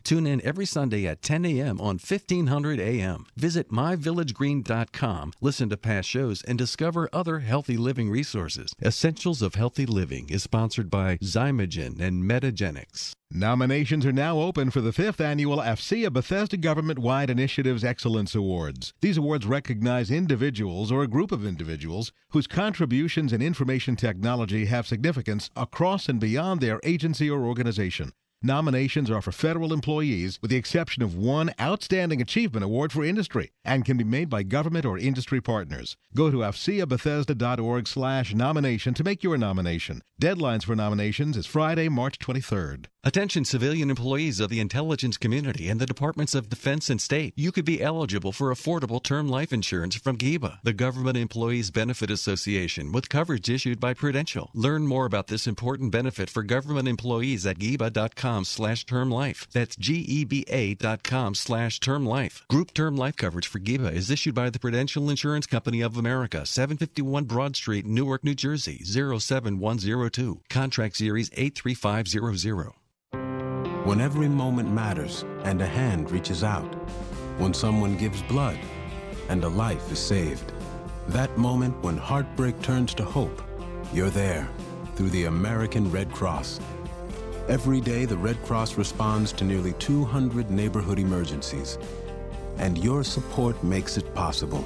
Tune in every Sunday at ten a.m. on fifteen hundred A M. Visit my village green dot com, listen to past shows, and discover other healthy living resources. Essentials of Healthy Living is sponsored by Zymogen and Metagenics. Nominations are now open for the fifth annual AFCEA Bethesda Government-Wide Initiatives Excellence Awards. These awards recognize individuals or a group of individuals whose contributions in information technology have significance across and beyond their agency or organization. Nominations are for federal employees, with the exception of one Outstanding Achievement Award for industry, and can be made by government or industry partners. Go to afcea bethesda dot org slash nomination to make your nomination. Deadlines for nominations is Friday, March twenty-third. Attention civilian employees of the intelligence community and the Departments of Defense and State. You could be eligible for affordable term life insurance from G I B A, the Government Employees Benefit Association, with coverage issued by Prudential. Learn more about this important benefit for government employees at G E B A dot com slash term life. That's G E B A dot com slash term life. Group term life coverage for G I B A is issued by the Prudential Insurance Company of America, seven fifty-one Broad Street, Newark, New Jersey, zero seven one zero two. Contract series eight three five zero zero. When every moment matters and a hand reaches out. When someone gives blood and a life is saved. That moment when heartbreak turns to hope. You're there through the American Red Cross. Every day, the Red Cross responds to nearly two hundred neighborhood emergencies. And your support makes it possible.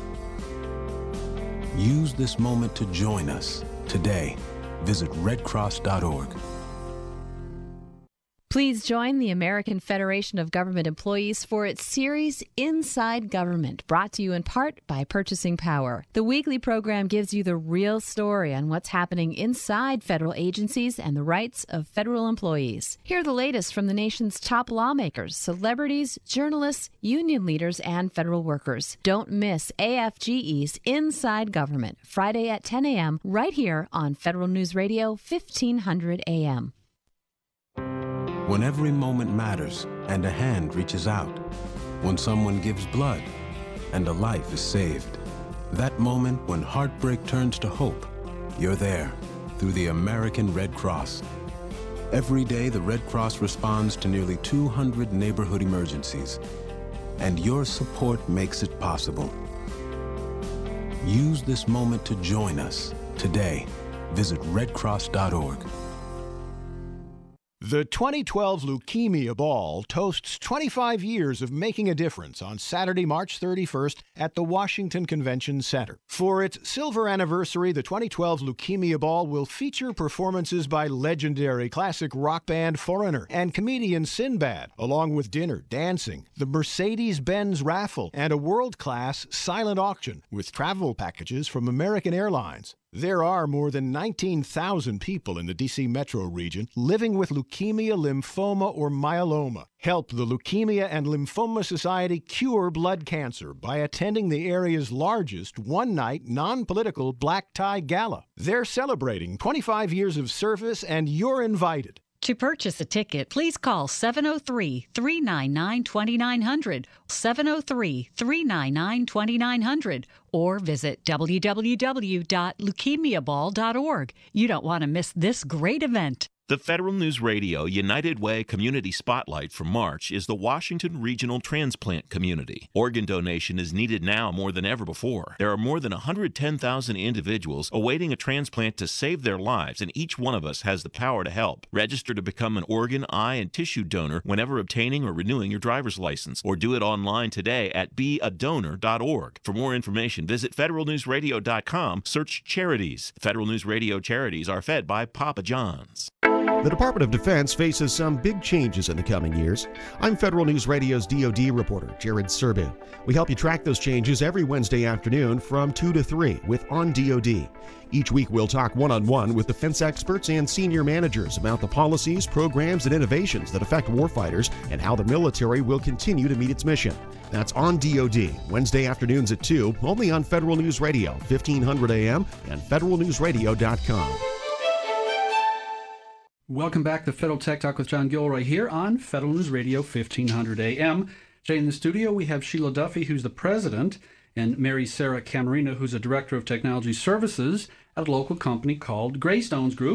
Use this moment to join us today. Visit red cross dot org. Please join the American Federation of Government Employees for its series Inside Government, brought to you in part by Purchasing Power. The weekly program gives you the real story on what's happening inside federal agencies and the rights of federal employees. Hear the latest from the nation's top lawmakers, celebrities, journalists, union leaders, and federal workers. Don't miss A F G E's Inside Government, Friday at ten a.m. right here on Federal News Radio, fifteen hundred A M. When every moment matters and a hand reaches out. When someone gives blood and a life is saved. That moment when heartbreak turns to hope. You're there through the American Red Cross. Every day, the Red Cross responds to nearly two hundred neighborhood emergencies. And your support makes it possible. Use this moment to join us today. Visit red cross dot org. The twenty twelve Leukemia Ball toasts twenty-five years of making a difference on Saturday, March thirty-first at the Washington Convention Center. For its silver anniversary, the twenty twelve Leukemia Ball will feature performances by legendary classic rock band Foreigner and comedian Sinbad, along with dinner, dancing, the Mercedes-Benz raffle, and a world-class silent auction with travel packages from American Airlines. There are more than nineteen thousand people in the D C metro region living with leukemia, lymphoma, or myeloma. Help the Leukemia and Lymphoma Society cure blood cancer by attending the area's largest one-night, non-political black tie gala. They're celebrating twenty-five years of service, and you're invited. To purchase a ticket, please call seven oh three, three nine nine, two nine zero zero, seven oh three, three nine nine, two nine zero zero, or visit w w w dot leukemia ball dot org. You don't want to miss this great event. The Federal News Radio United Way Community Spotlight for March is the Washington Regional Transplant Community. Organ donation is needed now more than ever before. There are more than one hundred ten thousand individuals awaiting a transplant to save their lives, and each one of us has the power to help. Register to become an organ, eye, and tissue donor whenever obtaining or renewing your driver's license, or do it online today at be a donor dot org. For more information, visit federal news radio dot com, search Charities. Federal News Radio charities are fed by Papa John's. The Department of Defense faces some big changes in the coming years. I'm Federal News Radio's D O D reporter, Jared Serbu. We help you track those changes every Wednesday afternoon from two to three with On D O D. Each week we'll talk one-on-one with defense experts and senior managers about the policies, programs, and innovations that affect warfighters and how the military will continue to meet its mission. That's On D O D, Wednesday afternoons at two, only on Federal News Radio, fifteen hundred A M and federal news radio dot com. Welcome back to Federal Tech Talk with John Gilroy here on Federal News Radio, fifteen hundred A M. Today in the studio we have Sheila Duffy, who's the president, and Mary Sarah Camarino, who's a director of technology services at a local company called Greystones Group.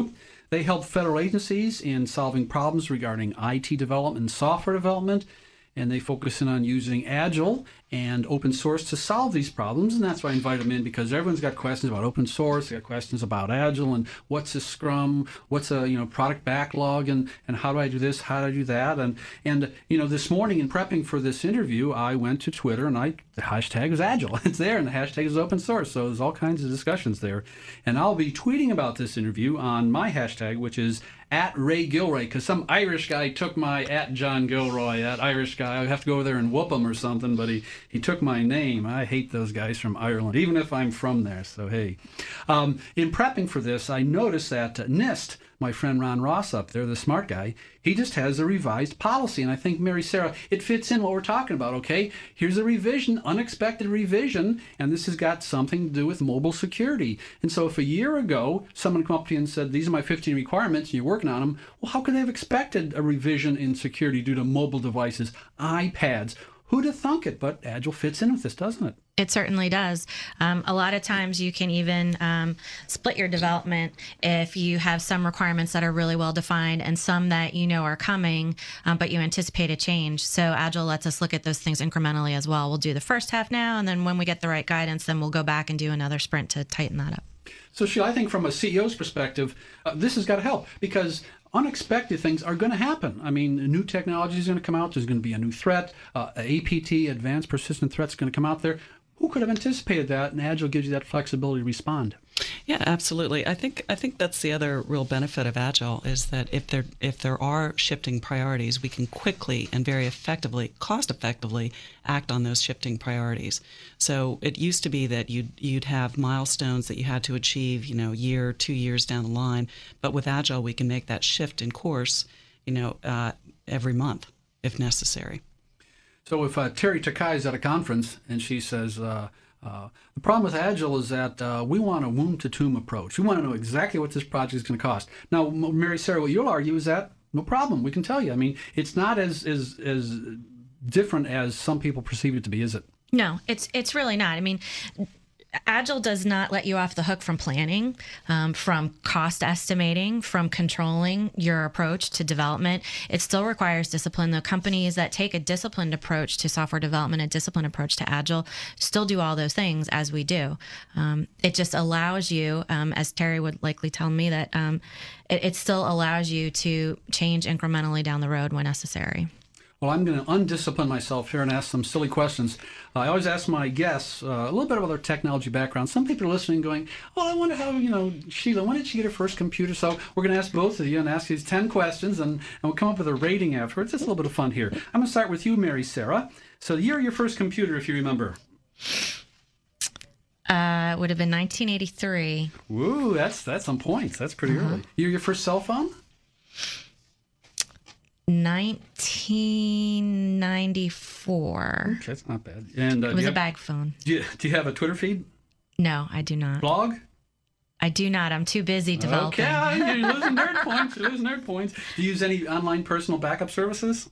They help federal agencies in solving problems regarding I T development and software development, and they focus in on using Agile and open source to solve these problems. And that's why I invited them in, because everyone's got questions about open source, they got questions about Agile and what's a Scrum, what's a you know product backlog, and, and how do I do this, how do I do that. And, and you know this morning in prepping for this interview, I went to Twitter and I the hashtag is Agile. It's there, and the hashtag is open source. So there's all kinds of discussions there. And I'll be tweeting about this interview on my hashtag, which is at Ray Gilroy, because some Irish guy took my at John Gilroy, that Irish guy. I have to go over there and whoop him or something, but he, he took my name. I hate those guys from Ireland, even if I'm from there, so hey. Um, in prepping for this, I noticed that uh, NIST, my friend Ron Ross up there, the smart guy, he just has a revised policy. And I think, Mary Sarah, it fits in what we're talking about, okay? Here's a revision, unexpected revision, and this has got something to do with mobile security. And so if a year ago someone came up to you and said, these are my fifteen requirements, and you're working on them, well, how could they have expected a revision in security due to mobile devices, iPads? Who'd have thunk it? But Agile fits in with this, doesn't it? It certainly does. Um, a lot of times you can even um, split your development if you have some requirements that are really well defined and some that you know are coming, um, but you anticipate a change. So Agile lets us look at those things incrementally as well. We'll do the first half now, and then when we get the right guidance, then we'll go back and do another sprint to tighten that up. So, Sheila, I think from a C E O's perspective, uh, this has got to help, because unexpected things are going to happen. I mean, new technology is going to come out. There's going to be a new threat. Uh, A P T, Advanced Persistent Threat, is going to come out there. Who could have anticipated that? And Agile gives you that flexibility to respond. Yeah, absolutely. I think I think that's the other real benefit of Agile, is that if there if there are shifting priorities, we can quickly and very effectively, cost effectively, act on those shifting priorities. So it used to be that you'd you'd have milestones that you had to achieve, you know, year, two years down the line. But with Agile, we can make that shift in course, you know, uh, every month if necessary. So if uh, Terry Takai is at a conference and she says, uh, uh, the problem with Agile is that uh, we want a womb-to-tomb approach. We want to know exactly what this project is going to cost. Now, Mary Sarah, what you'll argue is that no problem. We can tell you. I mean, it's not as, as, as different as some people perceive it to be, is it? No, it's it's really not. I mean, Agile does not let you off the hook from planning, um, from cost estimating, from controlling your approach to development. It still requires discipline. The companies that take a disciplined approach to software development, a disciplined approach to Agile, still do all those things as we do. Um, it just allows you, um, as Terry would likely tell me, that um, it, it still allows you to change incrementally down the road when necessary. Well, I'm going to undiscipline myself here and ask some silly questions. Uh, I always ask my guests uh, a little bit about their technology background. Some people are listening going, oh, I wonder how, you know, Sheila, when did she get her first computer? So we're going to ask both of you and ask these ten questions, and, and we'll come up with a rating afterwards. Just a little bit of fun here. I'm going to start with you, Mary Sarah. So the year of your first computer, if you remember. Uh, it would have been nineteen eighty-three. Woo, that's, that's some points. That's pretty uh-huh. early. Year of your first cell phone? nineteen ninety-four. Okay, that's not bad. And uh, it was a have, bag phone. Do you, do you have a Twitter feed? No, I do not. Blog? I do not. I'm too busy developing. Okay, you're losing nerd points. You're losing nerd points. Do you use any online personal backup services?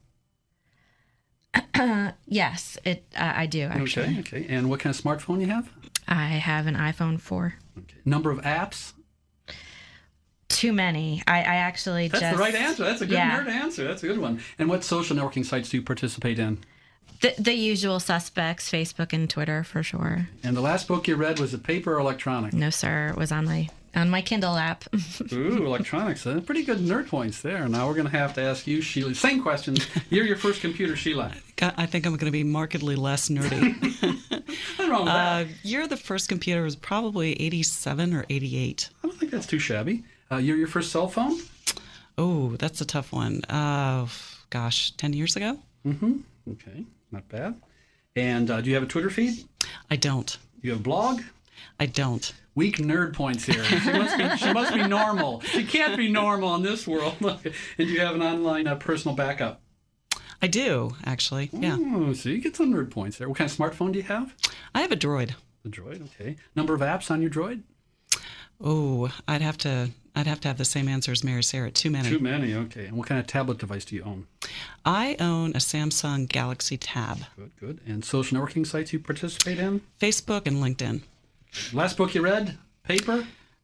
Yes, it. Uh, I do, actually. Okay, okay. And what kind of smartphone you have? I have an iPhone four. Okay. Number of apps? Too many. I, I actually That's just... the right answer. That's a good yeah. nerd answer. That's a good one. And what social networking sites do you participate in? The, the usual suspects, Facebook and Twitter, for sure. And the last book you read, was it paper or electronic? No, sir. It was on my on my Kindle app. Ooh, electronics. Uh, pretty good nerd points there. Now we're going to have to ask you, Sheila. Same questions. You're your first computer, Sheila. I think I'm going to be markedly less nerdy. Nothing wrong with that. Uh, year of the first computer was probably eighty-seven or eighty-eight. I don't think that's too shabby. Uh, you're your first cell phone? Oh, that's a tough one. Uh, gosh, ten years ago? Mm-hmm. Okay, not bad. And uh, do you have a Twitter feed? I don't. You have a blog? I don't. Weak nerd points here. She must be, she must be normal. She can't be normal in this world. And do you have an online uh, personal backup? I do, actually, yeah. Oh, so you get some nerd points there. What kind of smartphone do you have? I have a Droid. A Droid, okay. Number of apps on your Droid? Oh, I'd have to I'd have to have the same answer as Mary Sarah. Too many. Too many, okay. And what kind of tablet device do you own? I own a Samsung Galaxy Tab. Good, good. And social networking sites you participate in? Facebook and LinkedIn. Last book you read? Paper?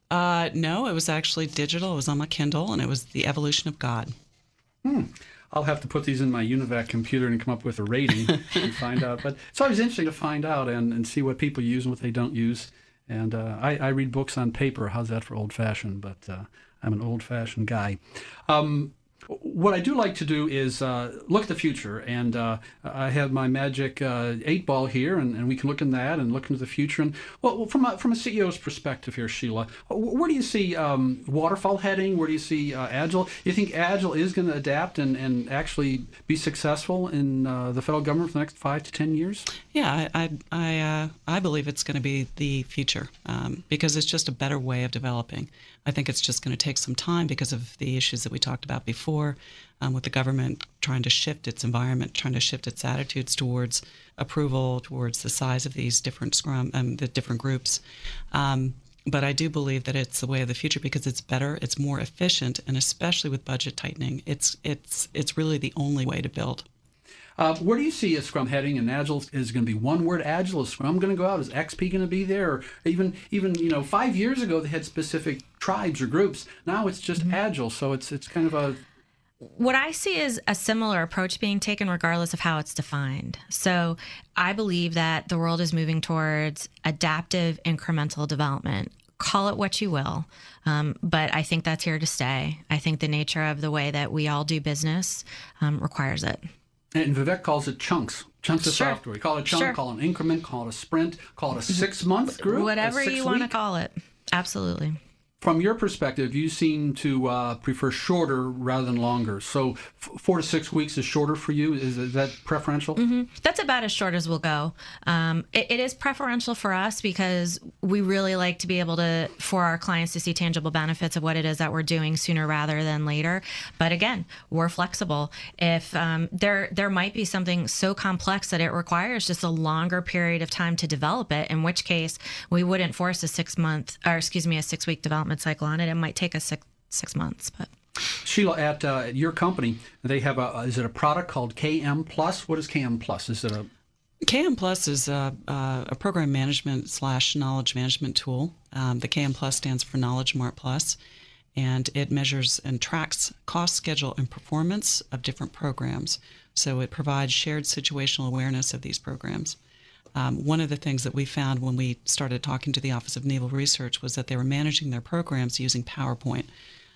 Uh, no, it was actually digital. It was on my Kindle, and it was The Evolution of God. Hmm. I'll have to put these in my UNIVAC computer and come up with a rating and find out. But it's always interesting to find out and, and see what people use and what they don't use. And uh, I, I read books on paper. How's that for old-fashioned? But uh, I'm an old-fashioned guy. Um, What I do like to do is uh, look at the future, and uh, I have my magic uh, eight ball here, and, and we can look in that and look into the future. And well, from a, from a C E O's perspective here, Sheila, where do you see um, Waterfall heading? Where do you see uh, Agile? You think Agile is going to adapt and, and actually be successful in uh, the federal government for the next five to ten years? Yeah, I I I, uh, I believe it's going to be the future um, because it's just a better way of developing. I think it's just going to take some time because of the issues that we talked about before, um, with the government trying to shift its environment, trying to shift its attitudes towards approval, towards the size of these different scrum, um, the different groups. Um, but I do believe that it's the way of the future because it's better, it's more efficient, and especially with budget tightening, it's it's it's really the only way to build. Uh, where do you see a Scrum heading? And Agile is going to be one word Agile. Is Scrum going to go out? Is X P going to be there? Or even even you know five years ago they had specific tribes or groups. Now it's just mm-hmm. Agile. So it's it's kind of a. What I see is a similar approach being taken regardless of how it's defined. So I believe that the world is moving towards adaptive incremental development. Call it what you will, um, but I think that's here to stay. I think the nature of the way that we all do business um, requires it. And Vivek calls it chunks. Chunks of Sure. software. Call it a chunk, Sure. call it an increment, call it a sprint, call it a six-month group. Whatever a you want to six-week. call it. Absolutely. From your perspective, you seem to uh, prefer shorter rather than longer. So f- four to six weeks is shorter for you. Is, is that preferential? Mm-hmm. That's about as short as we'll go. Um, it, it is preferential for us because we really like to be able to, for our clients to see tangible benefits of what it is that we're doing sooner rather than later. But again, we're flexible. If um, there there might be something so complex that it requires just a longer period of time to develop it, in which case we wouldn't force a six month, or excuse me, a six week development cycle on it. It might take us six six months, but. Sheila, at, uh, at your company, they have a, is it a product called K M Plus? What is K M Plus? Is it a... K M Plus is a, a, a program management slash knowledge management tool. Um, the K M Plus stands for Knowledge Mart Plus, and it measures and tracks cost, schedule, and performance of different programs. So it provides shared situational awareness of these programs. Um, one of the things that we found when we started talking to the Office of Naval Research was that they were managing their programs using PowerPoint.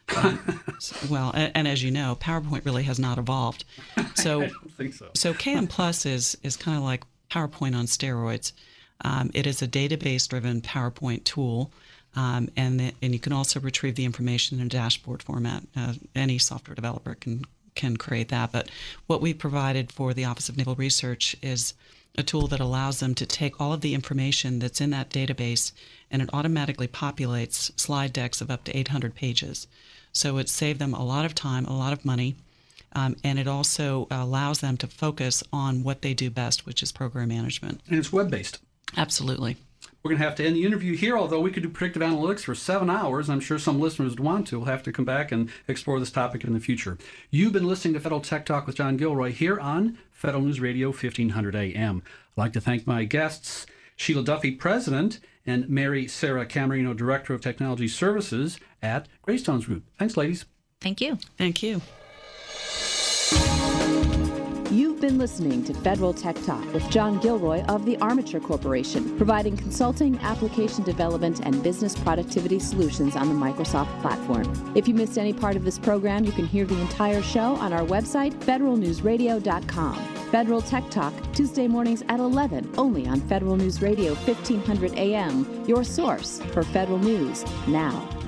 Um, so, well, and, and as you know, PowerPoint really has not evolved. So, I don't think so. So K M Plus is is kind of like PowerPoint on steroids. Um, it is a database-driven PowerPoint tool, um, and the, and you can also retrieve the information in a dashboard format. Uh, any software developer can can create that. But what we provided for the Office of Naval Research is a tool that allows them to take all of the information that's in that database, and it automatically populates slide decks of up to eight hundred pages. So it saved them a lot of time, a lot of money, um, and it also allows them to focus on what they do best, which is program management. And it's web-based. Absolutely. We're going to have to end the interview here, although we could do predictive analytics for seven hours. I'm sure some listeners would want to. We'll have to come back and explore this topic in the future. You've been listening to Federal Tech Talk with John Gilroy here on Federal News Radio, fifteen hundred A M. I'd like to thank my guests, Sheila Duffy, President, and Mary Sarah Camerino, Director of Technology Services at Greystones Group. Thanks, ladies. Thank you. Thank you. You've been listening to Federal Tech Talk with John Gilroy of the Armature Corporation, providing consulting, application development, and business productivity solutions on the Microsoft platform. If you missed any part of this program, you can hear the entire show on our website, federal news radio dot com. Federal Tech Talk, Tuesday mornings at eleven, only on Federal News Radio, fifteen hundred A M, your source for federal news now.